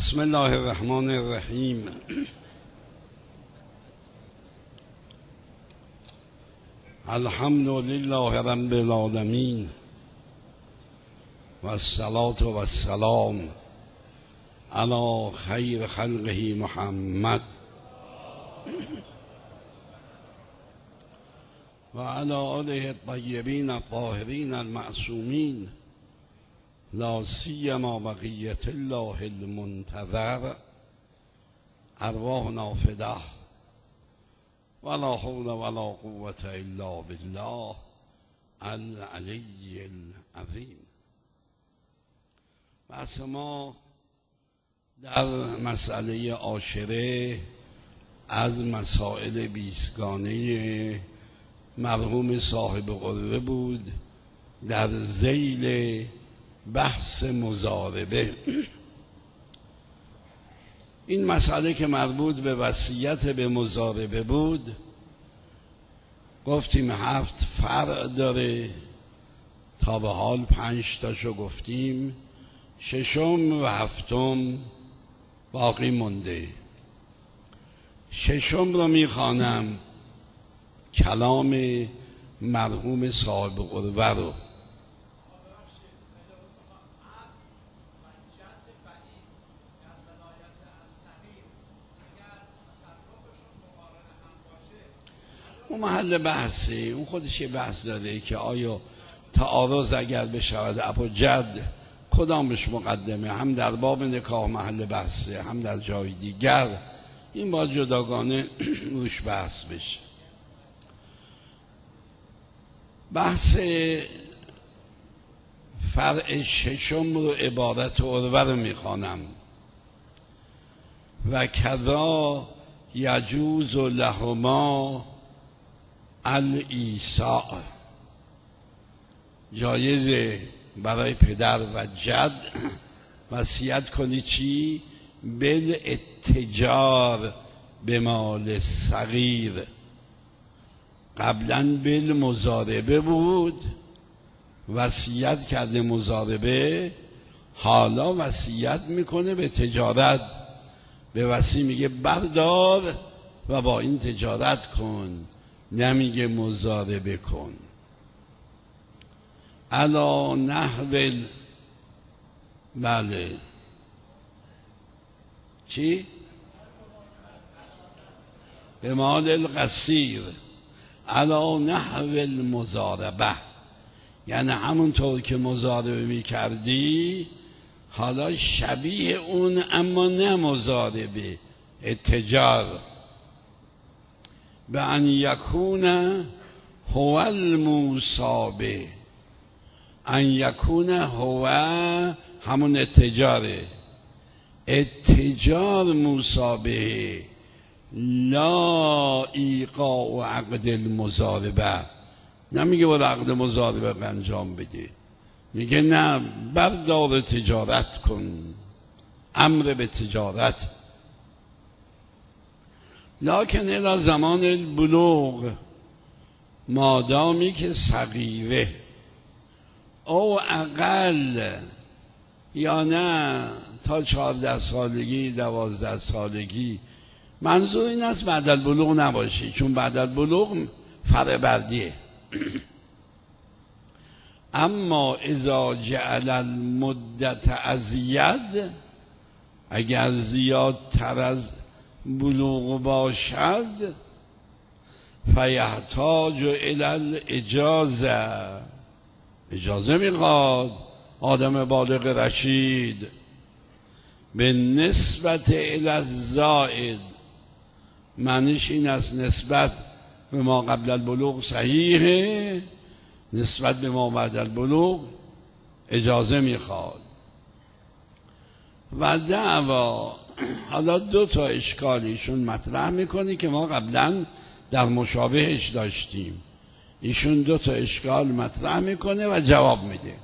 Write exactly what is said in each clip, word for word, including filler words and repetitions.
بسم الله الرحمن الرحیم. الحمد لله رب العالمین و الصلاة و السلام علی خیر خلقه محمد و علی آله الطیبین الطاهرین المعصومین، لا سیما بقیت الله المنتظر. ارواحنا فداه ولا حول ولا قوة الا بالله العلی العظیم. بحث ما در مسئله عاشره از مسائل بیستگانه مرحوم صاحب قربه بود در ذیل بحث مضاربه. این مسئله که مربوط به وصیت به مضاربه بود گفتیم هفت فرع داره، تا به حال پنج تاشو گفتیم، ششم و هفتم باقی مونده. ششم رو میخوانم، کلام مرحوم صاحب قربه رو. اون محل بحثه، اون خودش یه بحث داره که آیا تعارض اگر بشود ابو جد کدامش مقدمه، هم در باب نکاح محل بحثه هم در جای دیگر، این با جداگانه روش بحث بشه. بحث فرع ششم رو عبارت عروه رو میخوانم. و کذا یجوز لهما الایساء، جایزه برای پدر و جد وصیت کنی چی؟ بالاتجار به مال صغیر. قبلا بالمضاربه بود، وصیت کرده مضاربه، حالا وصیت میکنه به تجارت. به وصی میگه بردار و با این تجارت کن، نمیگه مضاربه کن. علا نحو بله چی؟ به مال القصیر، علا نحو المضاربه، یعنی همونطور که مضاربه میکردی حالا شبیه اون، اما نه مضاربه، اتجار. به ان یکون هو الموصابه، ان یکون هو همون اتجاره، اتجار موصابه، لا ایقاع عقد المضاربه. نمیگه برو عقد مضاربه انجام بده، میگه نه بردار تجارت کن، امر به تجارت. لکن الى زمان البلوغ، مادامی که صغیره او اقل، یا نه تا چهارده سالگی دوازده سالگی. منظور این است بعد البلوغ نباشی، چون بعد البلوغ فرع بردیه. اما اذا جعل المدت ازید، اگر زیادتر از بلوغ باشد، فیحتاج الی الاجازه، اجازه میخواد آدم بالغ رشید، به نسبت الی الزائد. معنیش این است نسبت به ما قبل البلوغ صحیحه، نسبت به ما بعد البلوغ اجازه میخواد. و دعوا، حالا دو تا اشکال ایشون مطرح میکنی که ما قبلا در مشابهش داشتیم. ایشون دو تا اشکال مطرح میکنه و جواب میده.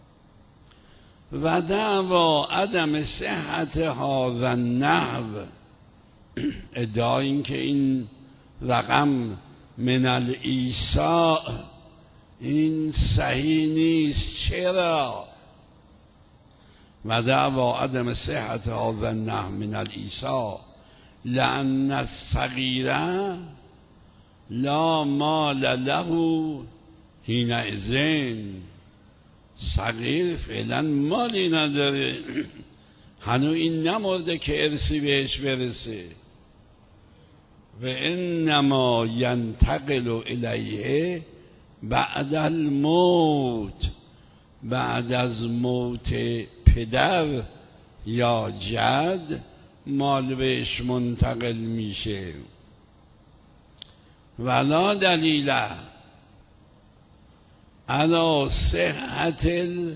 و دعوا عدم صحت هذا النحو، ادعا این که این رقم من الایساء این صحیح نیست. چرا؟ و دعوا عدم صحت هذا النحو من العیسی لأن الصغیره لا مال له حینئذ. صغیر فعلا مالی نداره، هنوز این نمرده که ارثی بهش برسه. و انما ینتقل الیه بعد الموت، بعد از موت پدر یا جد مال بهش منتقل میشه. ولا دلیل علی صحت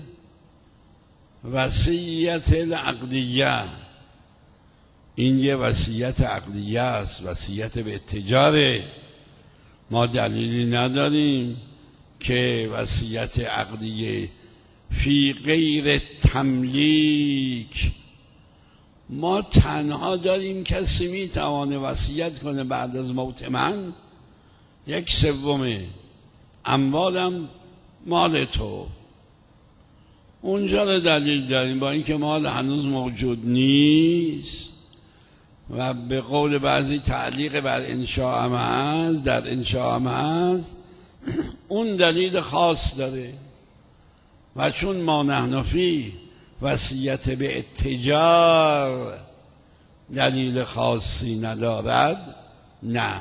الوصیت العقدیه. این یه وصیت عقدیه است، وصیت به اتجاره. ما دلیلی نداریم که وصیت عقدیه فی غیر تملیک. ما تنها داریم کسی میتوانه وصیت کنه بعد از موت من یک سوم اموالم مال تو. اونجا رو دلیل داریم، با اینکه مال هنوز موجود نیست و به قول بعضی تعلیق بر انشاء هم هست، در انشاء هم هست، اون دلیل خاص داره. و چون ما نحن فی وصیت به اتجار دلیل خاصی ندارد، نه.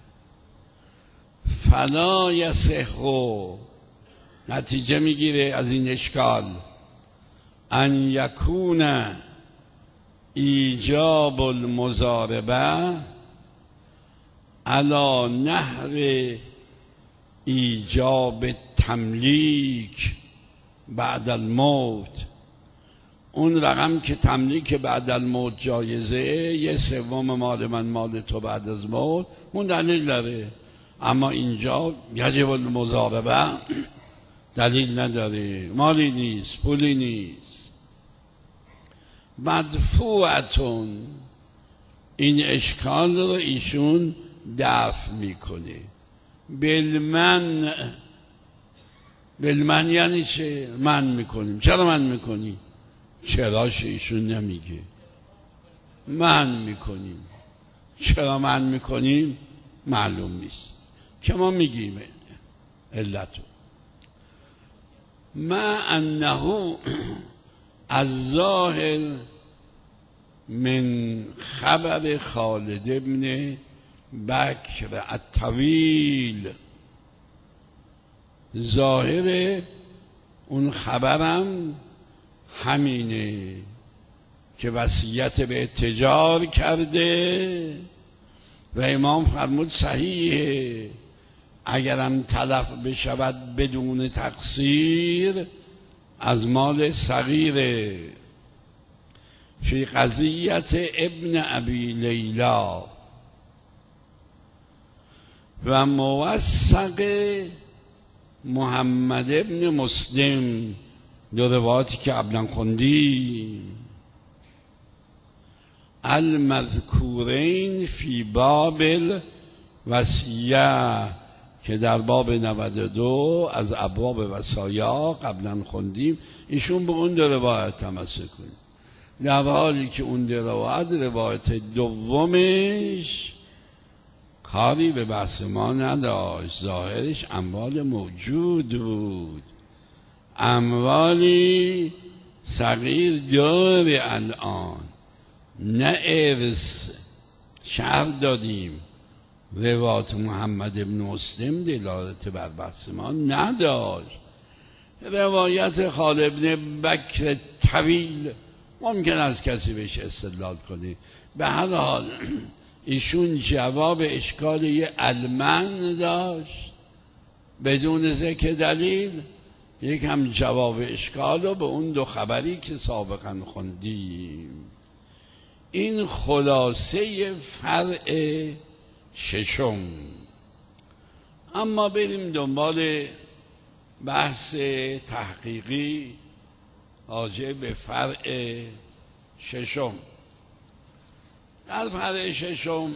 فلا یصح، نتیجه میگیره از این اشکال، ان یکون ایجاب المضاربه علی نحو ایجاب تملیک بعد الموت. اون رقم که تملیک بعد الموت جایزه، یه سوم مال من مال تو بعد از موت، اون دلیل داره. اما اینجا یجب المضاربه دلیل نداره، مالی نیست، پولی نیست. مدفوعتون، این اشکال رو ایشون دفع میکنه. بالمن، بالمن یعنی چه؟ من میکنیم. چرا من میکنی؟ چراش ایشون نمیگه، من میکنیم. چرا من میکنیم معلوم نیست که ما میگیم علتو. ما انه الظاهر من خبر خالد ابن بکر الطویل، ظاهر اون خبرم همینه که وصیت به اتجار کرده و امام فرمود صحیحه، اگرم تلف بشود بدون تقصیر از مال صغیره. فی قضیت ابن ابی لیلا و موثق محمد ابن مسلم، دو روایاتی که قبلا خوندیم، المذکورین فی باب الوصیه، که در باب نود و دو از ابواب وصایا قبلا خوندیم. ایشون به اون دو روایت تمسک کنید، در حالی که اون دو روایت روایت دومش کاری به بحث ما نداشت، ظاهرش اموال موجود بود، اموالی صغیر داره الان، نه ارث. شرح دادیم روایت محمد ابن مسلم دلالت بر بحث ما نداشت. روایت خالد ابن بکر طویل ممکن است کسی بهش استدلال کنه. به هر حال ایشون جواب اشکال یه المن داشت بدون ذکر دلیل، یک هم جواب اشکال رو به اون دو خبری که سابقا خوندیم. این خلاصه فرع ششم. اما بریم دنبال بحث تحقیقی راجع به فرع ششم. در فرع ششم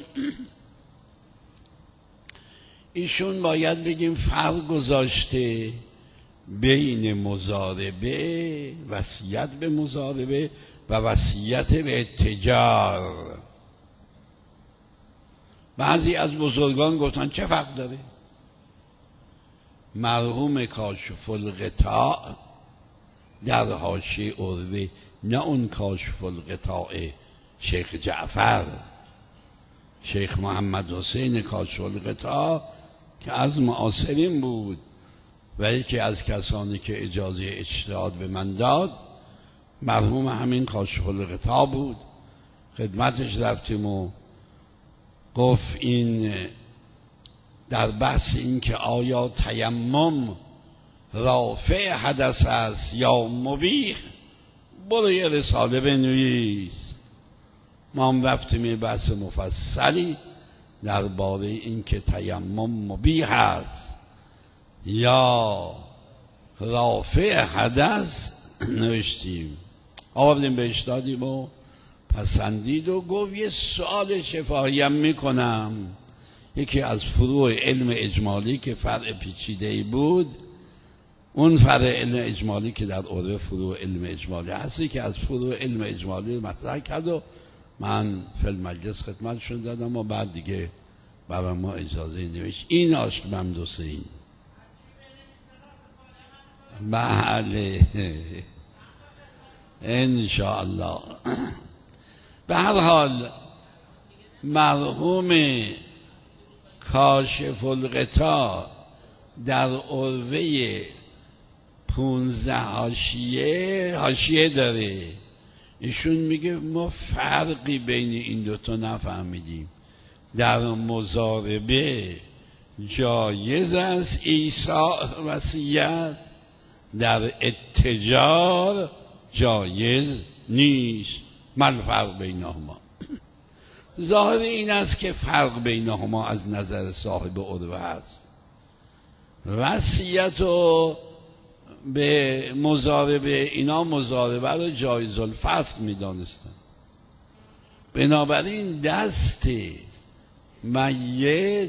ایشون باید بگیم فرق گذاشته بین مضاربه، وصیت به مضاربه و وصیت به اتجار. بعضی از بزرگان گفتن چه فرق داره؟ مرحوم کاشف الغطاء در حاشیه عروه، نه اون کاشف الغطاء شیخ جعفر، شیخ محمد حسین کاشف الغطاء که از معاصرین بود و یکی از کسانی که اجازه اجتهاد به من داد، مرحوم همین کاشف الغطاء بود. خدمتش رفتیم و گفت این در بحث این که آیا تیمم رافع حدث است یا مبیح، برو یه رساله بنویس. ما هم رفتیم بحث مفصلی درباره این که تیمم مبیح است یا رافع حدث نوشتیم، آوردیم بهش دادیم و پسندید و گفت یه سوال شفاهی هم میکنم. یکی از فروع علم اجمالی که فرع پیچیده‌ای بود، اون فرع علم اجمالی که در عرف فروع علم اجمالی هستی که از فروع علم اجمالی مطرح کرد و من فی المجلس خدمتشون دادم و بعد دیگه برای ما اجازه نوشت. این عاشق ممدوس این بله انشاءالله. به هر حال مرحوم کاشف الغطاء در عروه پونزده حاشیه حاشیه داره، ایشون میگه ما فرقی بین این دوتا نفهمیدیم. در مضاربه جایز است ایصاء وصیت، در اتجار جایز نیست. مل فرق بینهما؟ ظاهر این است که فرق بینهما از نظر صاحب عروه هست. وصیت و به مضاربه، اینا مضاربه رو جایز الفسخ می دانستن، بنابراین دست میت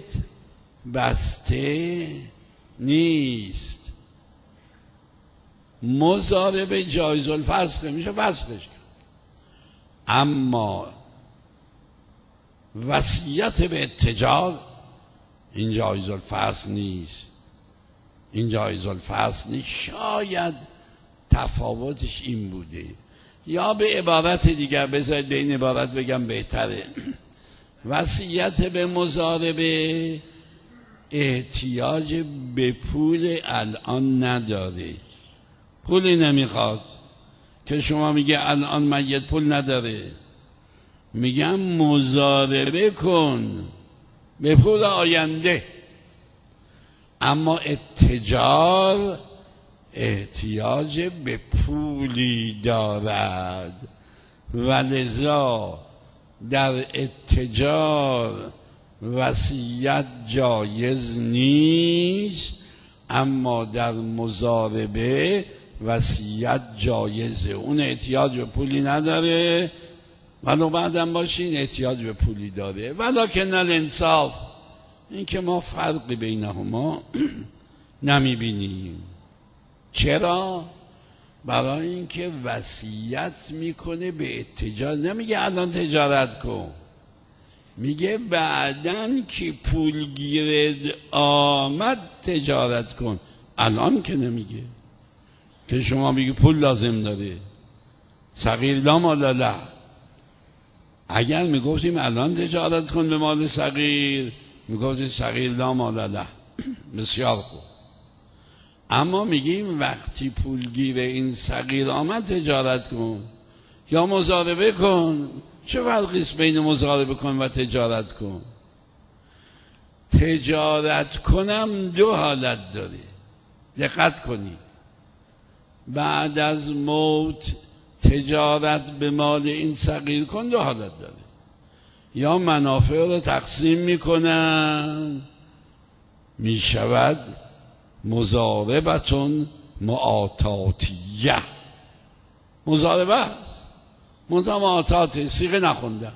بسته نیست. مضاربه جایز الفسخ میشه فسخش کرد، اما وصیت به اتجار این جایز الفسخ نیست. این جایز الفسخ نیست. شاید تفاوتش این بوده، یا به عبارت دیگر، بذارید به این عبارت بگم بهتره، وصیت به مضاربه احتیاج به پول الان نداره، پولی نمیخواد که شما میگه الان میت پول نداره، میگم مضاربه کن به پول آینده. اما اتجار احتیاج به پولی دارد و لذا در اتجار وصیت جایز نیست، اما در مضاربه وصیت جایزه. اون احتیاج به پولی نداره، ولو بعدم باشین احتیاج به پولی داره. ولکن الانصاف این که ما فرقی بینهما نمی بینیم. چرا؟ برای اینکه وصیت میکنه به اتجار، نمیگه الان تجارت کن، میگه بعدن که پول گیرد آمد تجارت کن. الان که نمیگه که شما میگه پول لازم داره، صغیر لا مال له. اگر میگفتیم الان تجارت کن به مال صغیر، میگفتیم صغیر لا مال له، بسیار خوب. اما میگیم وقتی پولگیر این صغیر آمد تجارت کن یا مضاربه کن. چه فرقی است بین مضاربه کن و تجارت کن؟ تجارت کنم دو حالت داره، دقت کنید. بعد از موت تجارت به مال این صغیر کن دو حالت داره، یا منافع رو تقسیم میکنن، میشود مضاربتون معاطاتیه، مضاربه است منتها معاطات صیغه نخوندن.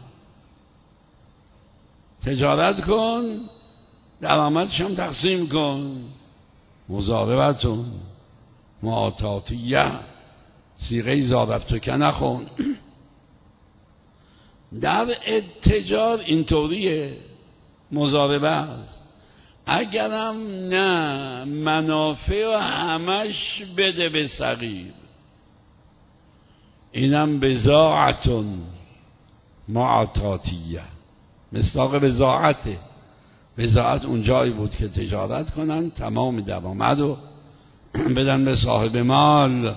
تجارت کن درآمدش هم تقسیم کن، مضاربتون. معاطاتیه، صیغه ضربتک نخون. در اتجار اینطوریه، مضاربه است. اگرم نه منافع و همش بده به صغیر، اینم بضاعتون معاطاتیه، مصداق بضاعته. بضاعت اون جایی بود که تجارت کنن، تمام درآمد رو بدن به صاحب مال.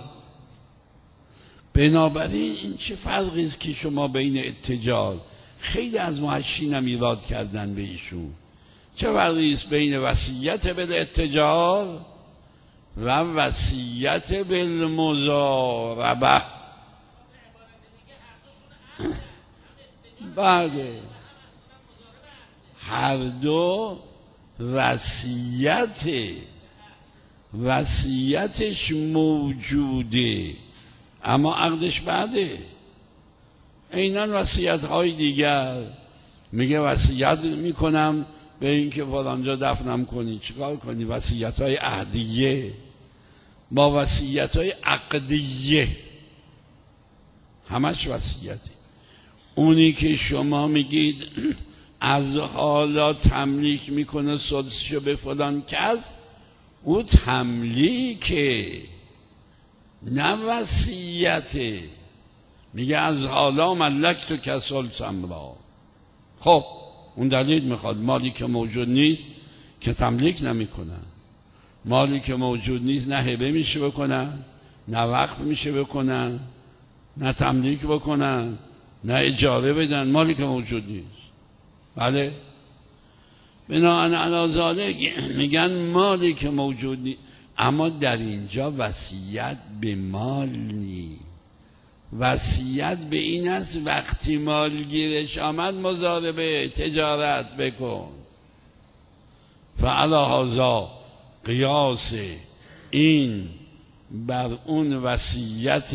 بنابراین این چه فرقی است که شما بین اتجار، خیلی از محشین هم ایراد کردن به ایشون، چه فرقی است بین وصیت بالاتجار و وصیت بالمضاربه؟ بله، هر دو وصیت، وصیتش موجوده اما عقدش بعده. اینان وصیت های دیگر، میگه وصیت میکنم به اینکه فلانجا دفنم کنی، چیکار کنی؟ وصیت های عهدیه با وصیت های عقدیه، همش وصیتی. اونی که شما میگید از حالا تملیک میکنه سدسشو به فلان کس، او تملیکه نه وصیته. میگه از حالا ملک تو کسال سمرا. خب اون دلیل میخواد مالی که موجود نیست که تملیک نمیکنن، مالی که موجود نیست نه هبه میشه بکنن، نه وقف میشه بکنن، نه تملیک بکنن، نه اجاره بدن، مالی که موجود نیست. بله، بناهن علی ذالک میگن مالی که موجود نیست. اما در اینجا وصیت به مال نیست، وصیت به این است وقتی مال گیرش آمد مضاربه تجارت بکن. فعلی هذا قیاس این بر اون وصیت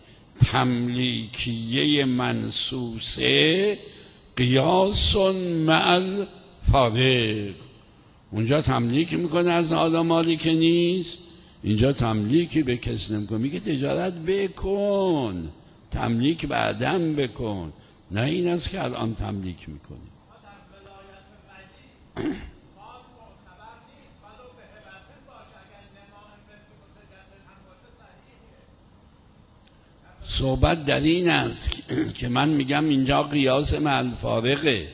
تملیکیه منصوصه، قیاس مع الفارق. اونجا تملیک میکنه از حالا مالی که نیست، اینجا تملیکی به کس نمیکنه، میگه تجارت بکن، تملیک بعدم بکن، نه این است که الان تملیک میکنی. صحبت در این است که من میگم اینجا قیاس مع الفارقه.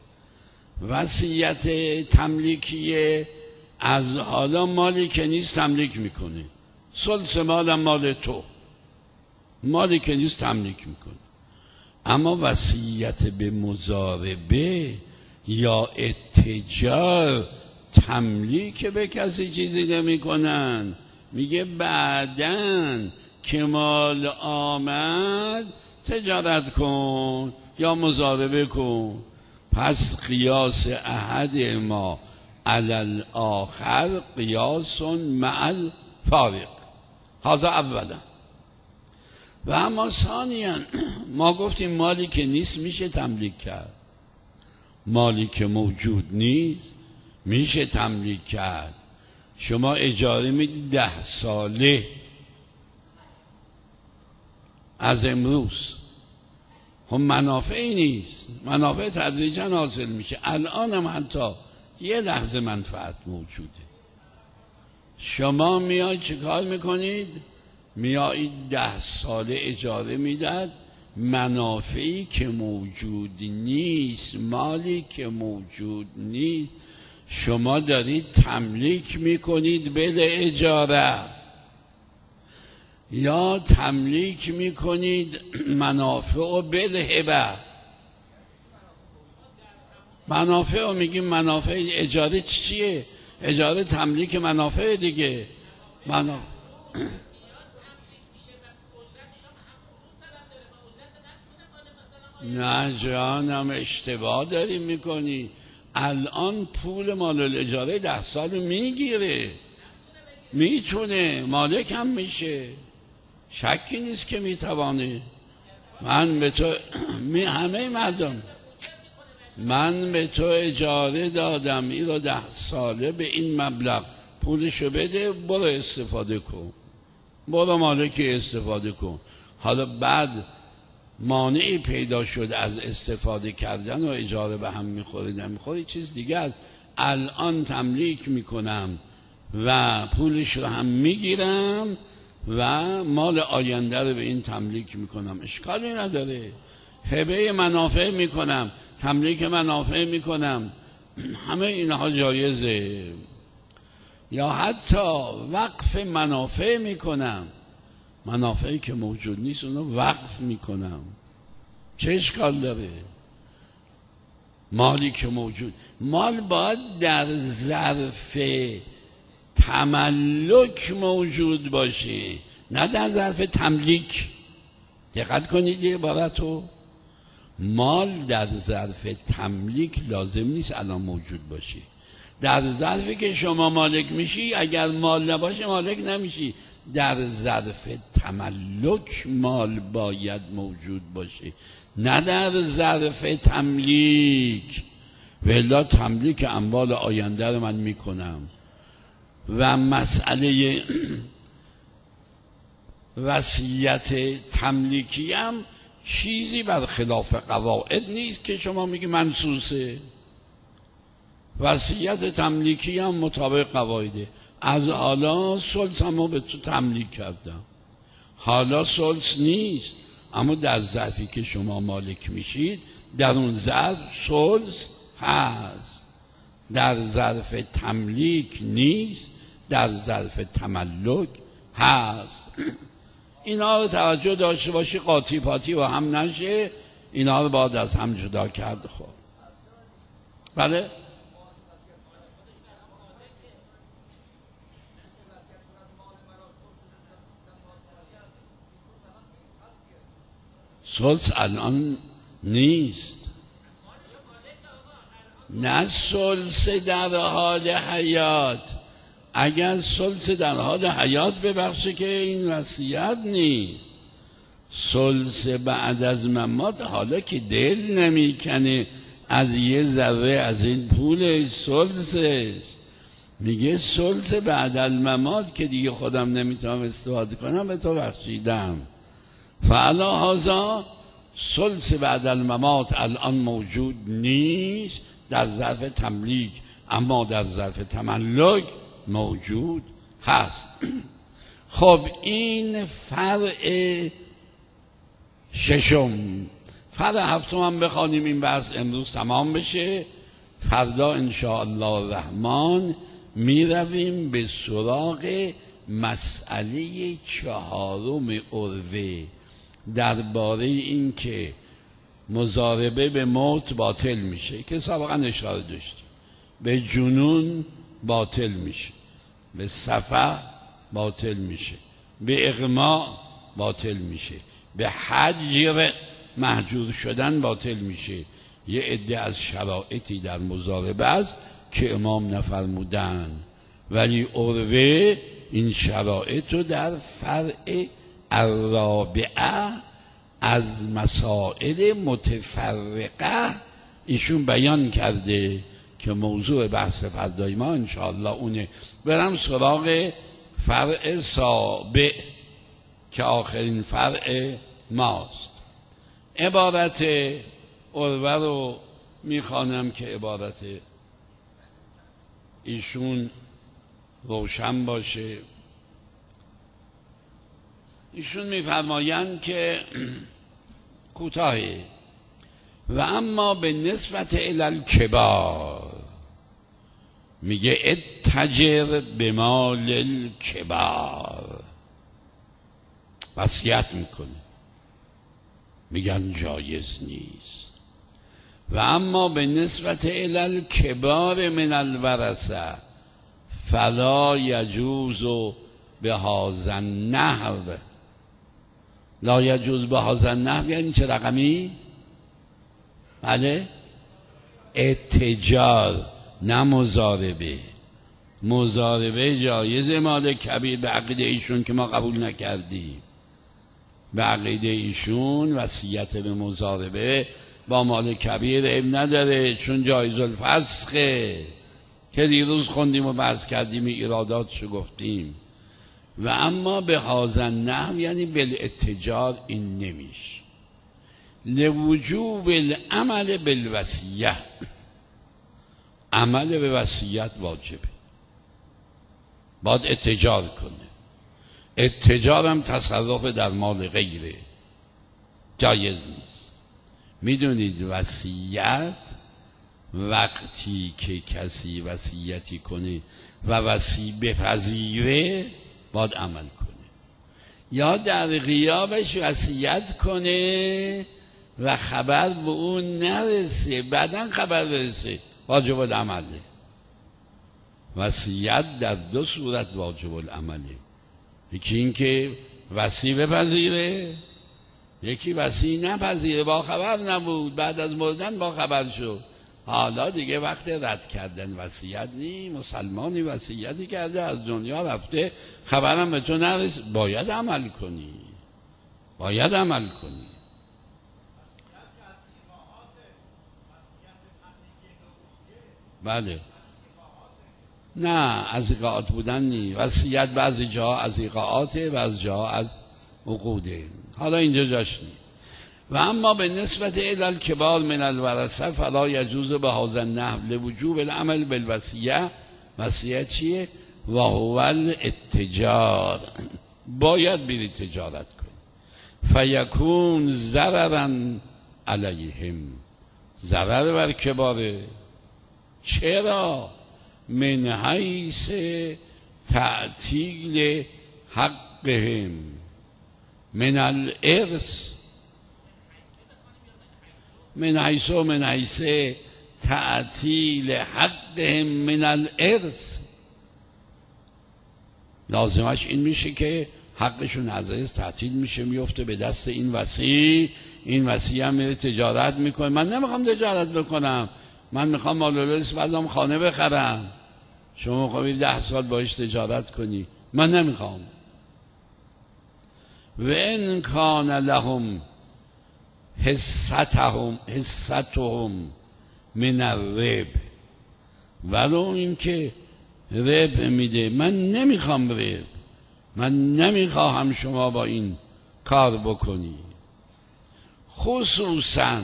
وصیت تملیکیه از حالا مالی که نیست تملیک میکنه، ثلث مالم مال تو، مالی که نیست تملیک میکنه. اما وصیت به مضاربه یا اتجار تملیک به کسی چیزی نمیکنن، میگه بعدن که مال آمد تجارت کن یا مضاربه کن. پس قیاس احد ما علی الاخر قیاس مع الفارق. هذا اولا. و اما ثانیا ما گفتیم مالی که نیست میشه تملیک کرد، مالی که موجود نیست میشه تملیک کرد. شما اجاره میدید ده ساله از امروز، خب منافعی نیست، منافع تدریجا حاصل میشه. الان هم حتی یه لحظه منفعت موجوده. شما میاید چه کار میکنید؟ میایید ده ساله اجاره میداد، منافعی که موجود نیست، مالی که موجود نیست، شما دارید تملیک میکنید بده اجاره، یا تملیک میکنید منافع و بده هبه. منافع رو میگیم منافع اجاره چیه؟ اجاره تملیک منافع دیگه. منافع نه جانم، اشتباه داری میکنی. الان پول مال الاجاره ده سال میگیره، میتونه مالک هم میشه، شکی نیست که میتوانه. من به تو می همه مردم من به تو اجاره دادم این رو ده ساله به این مبلغ، پولشو بده برو استفاده کن. برو مالکی استفاده کن. حالا بعد مانعی پیدا شد از استفاده کردن و اجاره به هم میخوری نمیخوری چیز دیگه است. الان تملیک میکنم و پولش رو هم میگیرم و مال آینده رو به این تملیک میکنم، اشکالی نداره. هبه منافع میکنم، تملیک منافع میکنم، همه اینها جایزه. یا حتی وقف منافع میکنم، منافعی که موجود نیست اونو وقف میکنم، چه اشکال داره؟ مالی که موجود، مال باید در ظرف تملک موجود باشه، نه در ظرف تملیک. دقت کنید یه عبارتو، مال در ظرف تملیک لازم نیست الان موجود باشه. در ظرفی که شما مالک میشی، اگر مال نباشه مالک نمیشی. در ظرف تملک مال باید موجود باشه، نه در ظرف تملیک. والا تملیک اموال آینده رو من میکنم و مسئله وصیت تملیکی هم چیزی بر خلاف قواعد نیست که شما میگی منسوسه. وصیت تملیکی هم مطابق قواعده. از حالا ثلث هم به تو تملیک کردم، حالا ثلث نیست، اما در ظرفی که شما مالک میشید در اون ظرف ثلث هست. در ظرف تملیک نیست، در ظرف تملک هست. اینا رو توجه داشته باشی، قاطی پاتی و هم نشه، اینا رو باید از هم جدا کرد. خب بله، ثلث الان نیست، نه ثلث در حال حیات. اگر ثلث در حال حیات ببخشه که این وصیت نیست. ثلث بعد از ممات، حالا که دل نمیکنه از یه ذره از این پول ثلثش، میگه ثلث بعد از ممات که دیگه خودم نمیتونم استفاده کنم به تو بخشیدم. فعلا هازا ثلث بعد الممات الان موجود نیست در ظرف تملیک، اما در ظرف تملک موجود هست. خب این فرع ششم. فرع هفتم هم بخوانیم این بحث امروز تمام بشه. فردا انشاءالله الرحمن می رویم به سراغ مسئله چهارم عروه، درباره این که مضاربه به موت باطل میشه که سابقا اشاره داشتیم، به جنون باطل میشه، به صفح باطل میشه، به اغماء باطل میشه، به حجر محجور شدن باطل میشه. یه عده از شرایطی در مضاربه است که امام نفرمودن، ولی عروه این شرایط رو در فرع الرابعه از مسائل متفرقه ایشون بیان کرده که موضوع بحث فردای ما انشاءالله اونه. برم سراغ فرع سابع که آخرین فرع ماست. عبارت عروه رو میخوانم که عبارت ایشون روشن باشه. ایشون میفرمایند که کوتاهی و اما به نسبت الالکبار، میگه اتجر به مال الکبار، وصیت میکنه، میگن جایز نیست. و اما به نسبت الالکبار من الورثه فلا یجوز به هذا النحو. لا یجوز به هذا النحو یعنی چه رقمی؟ بله، اتجار نه مضاربه. مضاربه جایز مال کبیر به عقیده ایشون که ما قبول نکردیم. به عقیده ایشون وصیت به مضاربه با مال کبیر عیب نداره، چون جایز الفسخه که دیروز خوندیم و بحث کردیم، ایراداتشو گفتیم. و اما به هازن نحو یعنی بالاتجار این نمیشه. لوجوب العمل بالوصیه، عمل به وصیت واجبه، باید اتجار کنه. اتجار هم تصرف در مال غیره، جایز نیست. میدونید وصیت وقتی که کسی وصیتی کنه و وصی بپذیره باید عمل کنه، یا در غیابش وصیت کنه و خبر به اون نرسه بعداً خبر برسه، واجب العمله. وصیت در دو صورت واجب العمله، یکی این که وصی بپذیره، یکی وصی نپذیره، با خبر نبود، بعد از مردن با خبر شد. حالا دیگه وقت رد کردن وصیت نی. مسلمانی وصیتی کرده از دنیا رفته، خبرم به تو نرسید، باید عمل کنی، باید عمل کنی. بله، نه از ایقاعات بودن نی. وصیت بعضی جاها از ایقاعاته، بعضی جاها از عقوده. حالا اینجا جاش نی. و اما به نسبت الی الکبار من الورثه فلا یجوز به هذا النحو لوجوب العمل بالوصیه. وصیت چیه؟ و هو الاتجار، باید بری تجارت کن. فیکون ضررا علیهم، ضرر بر کباره. چرا؟ من حیث تعطیل حقهم من الارث، من حیث و من حیث تعطیل حقهم من الارث. لازمش این میشه که حقشون از ارث تعطیل میشه، میفته به دست این وصی. این وصی هم میره تجارت میکنه. من نمیخوام تجارت بکنم، من میخوام مال الارث بعدم خانه بخرم. شما میخوایی ده سال باش تجارت کنی، من نمیخوام. و ان کان لهم حصتهم حصتهم من الرب، ولو این که رب میده، من نمیخوام رب، من نمیخواهم شما با این کار بکنی. خصوصا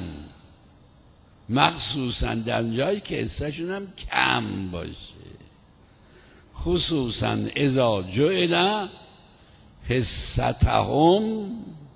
مخصوصا در جایی که حصهشون هم کم باشه، خصوصا اذا جعل حصتهم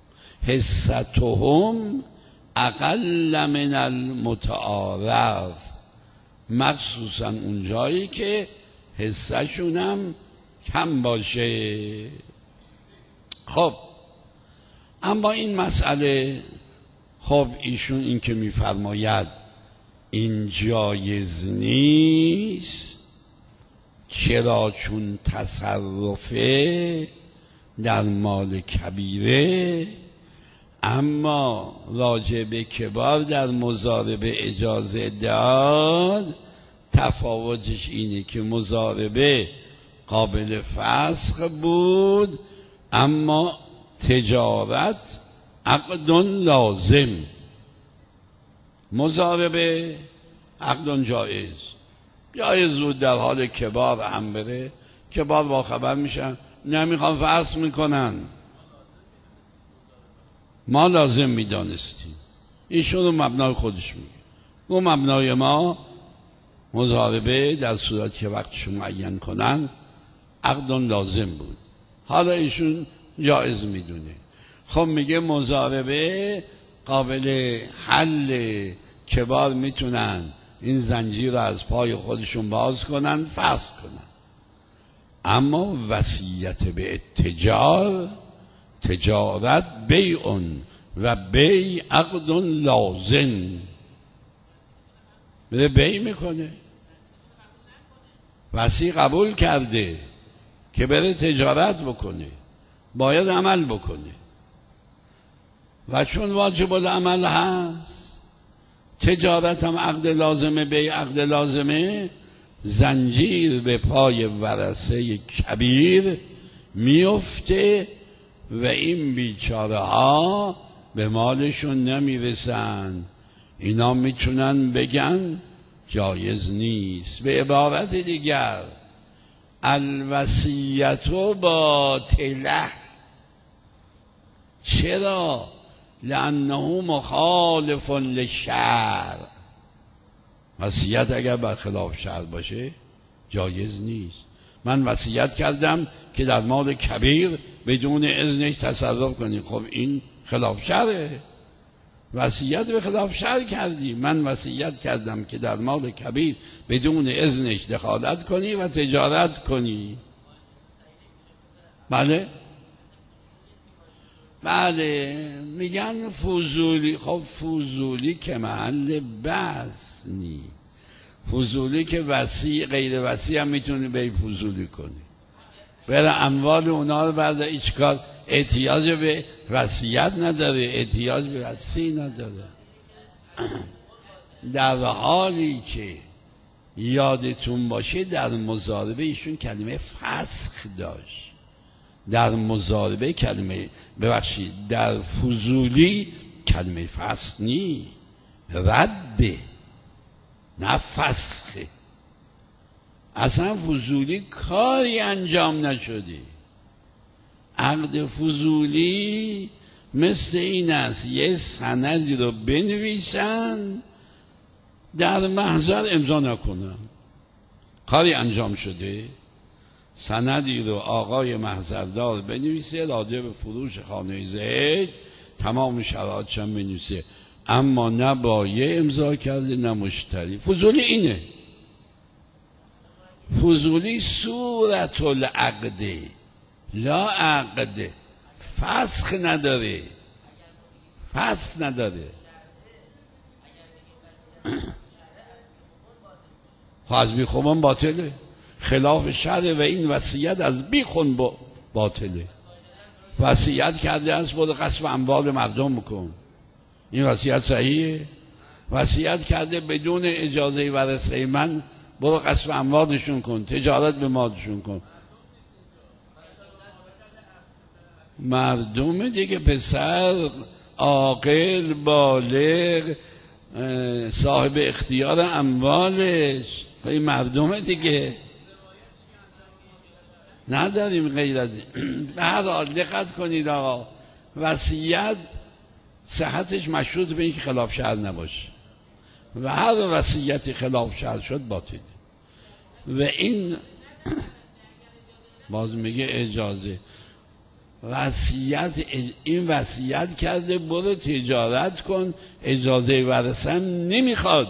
حصتهم اقل من المتعارف، مخصوصا اون جایی که حصهشون هم کم باشه. خب اما این مسئله، خب ایشون این که میفرماید این جایز نیست، چرا؟ چون تصرفه در مال کبیره، اما راجع به کبار در مضاربه اجازه داد. تفاوتش اینه که مضاربه قابل فسخ بود، اما تجارت عقد لازم. مضاربه عقد جایز، جایز بود در حال کبار هم بره، کبار با خبر میشن نمیخوان فسخ میکنن، ما لازم میدانستیم. ایشون رو مبنای خودش میگه، و مبنای ما مضاربه در صورتی که وقتش معین کنن عقد لازم بود، حالا ایشون جایز میدونه. خب میگه مضاربه قابل حل، کبار میتونن این زنجیر رو از پای خودشون باز کنن، فسخ کنن. اما وصیت به اتجار، تجارت بیعون و بیع عقد لازم، بده بیع میکنه. وصی قبول کرده که بره تجارت بکنه، باید عمل بکنه، و چون واجب العمل هست، تجارت هم عقد لازمه، بیع عقد لازمه، زنجیر به پای ورثه کبیر میفته و این بیچاره ها به مالشون نمیرسن. اینا میتونن بگن جایز نیست. به عبارت دیگر الوصیت باطله. چرا؟ لانه مخالف للشرع. وصیت اگر برخلاف شرع باشه جایز نیست. من وصیت کردم که در مال کبیر بدون اذنش تصرف کنی، خب این خلاف شرعه. وصیت به خلاف شرع کردی. من وصیت کردم که در مال کبیر بدون اذنش دخالت کنی و تجارت کنی. بله بله میگن فضولی. خب فضولی که محل بحث نی. فضولی که وسیع غیر وسیع هم میتونی به فضولی کنی، بره اموال اونا رو برده. هیچ کار احتیاج به وصیت نداره، احتیاج به وصیت نداره. در حالی که یادتون باشه در مضاربه ایشون کلمه فسخ داشت. در مضاربه کلمه ببخشید در فضولی کلمه فسخ نی، رده نه فسخه. اصلا فضولی کاری انجام نشده. عقد فضولی مثل این است یه سندی رو بنویسن در محضر امضا نکنن. کاری انجام شده، سندی رو آقای محضردار بنویسه راجع به فروش خانه زید، تمام شرایطش هم بنویسه، اما نه بایع امضا کرده نه مشتری. فضولی اینه. فضولی صورت العقده لا عقده، فسخ نداره، فسخ نداره. از بیخوبان باطله، خلاف شرع و این وصیت از بیخون باطله. وصیت کرده است برو غصب اموال مردم بکن، این وصیت صحیحه؟ وصیت کرده بدون اجازه ورثه من برو غصب اموالشون کن، تجارت به مالشون کن. مردم دیگه، پسر عاقل بالغ صاحب اختیار اموالش، این مردم دیگه. نداریم غیر از به هر حال دقت کنید آقا، وصیت صحتش مشروط به این که خلاف شرع نباشه و هر وصیت خلاف شرع شد باطله. و این باز میگه اجازه وصیت، این وصیت کرده برو تجارت کن، اجازه ورثه نمیخواد،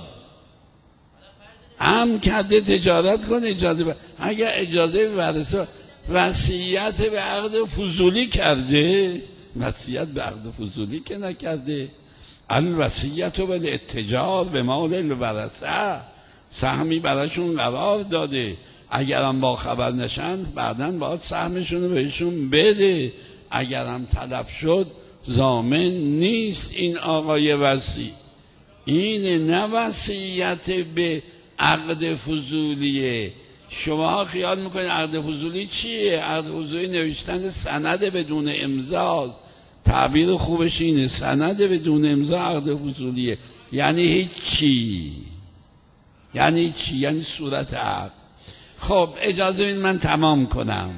هم کرده تجارت کن اجازه بر... اگر اجازه ورثه وصیت به عقد فضولی کرده، وصیت به عقد فضولی که نکرده. الوصیت و بالاتجار به مال الورثه، سهمی براشون قرار داده، اگرم با خبر نشن بعدن باید سهمشون رو بهشون بده، اگرم تلف شد ضامن نیست این آقای وصی. این نه وصیت به عقد فضولیه. شما خیال میکنید عقد فضولی چیه؟ عقد فضولی نوشتن سند بدون امضا. تعبیر خوبش اینه، سند بدون امضا عقد فضولیه. یعنی هیچی، یعنی چی؟ یعنی صورت عقد. خب اجازه بدید من تمام کنم.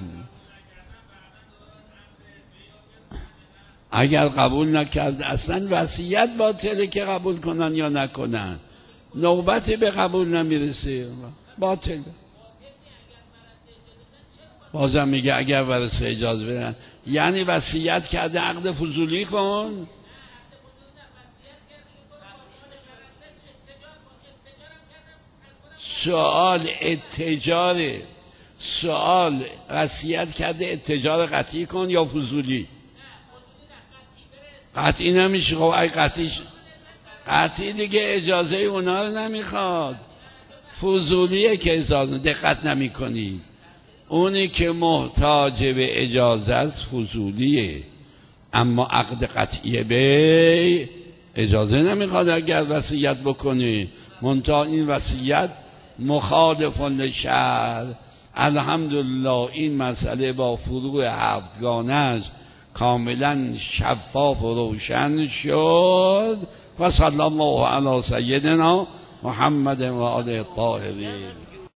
اگر قبول نکرد اصلا وصیت باطله که قبول کنن یا نکنن، نوبت به قبول نمیرسه، باطله. بازم میگه اگر ورثه اجازه بدن، یعنی وصیت کرده عقد فضولی کن. سوال اتجاره، سوال وصیت کرده اتجار قطعی کن یا فضولی؟ قطعی نمیشه. خب اگه قطعیش قطعی دیگه اجازه اونا رو نمیخواد، فضولیه که اجازه. دقت نمی کنی، اونی که محتاج به اجازه است فضولیه، اما عقد قطعی به اجازه نمیخواد اگر وصیت بکنی. منتها این وصیت مخالف للشرع. الحمدلله این مسئله با فروع هفتگانش کاملا شفاف و روشن شد. و صلی الله علی سیدنا محمد و آله الطاهرین.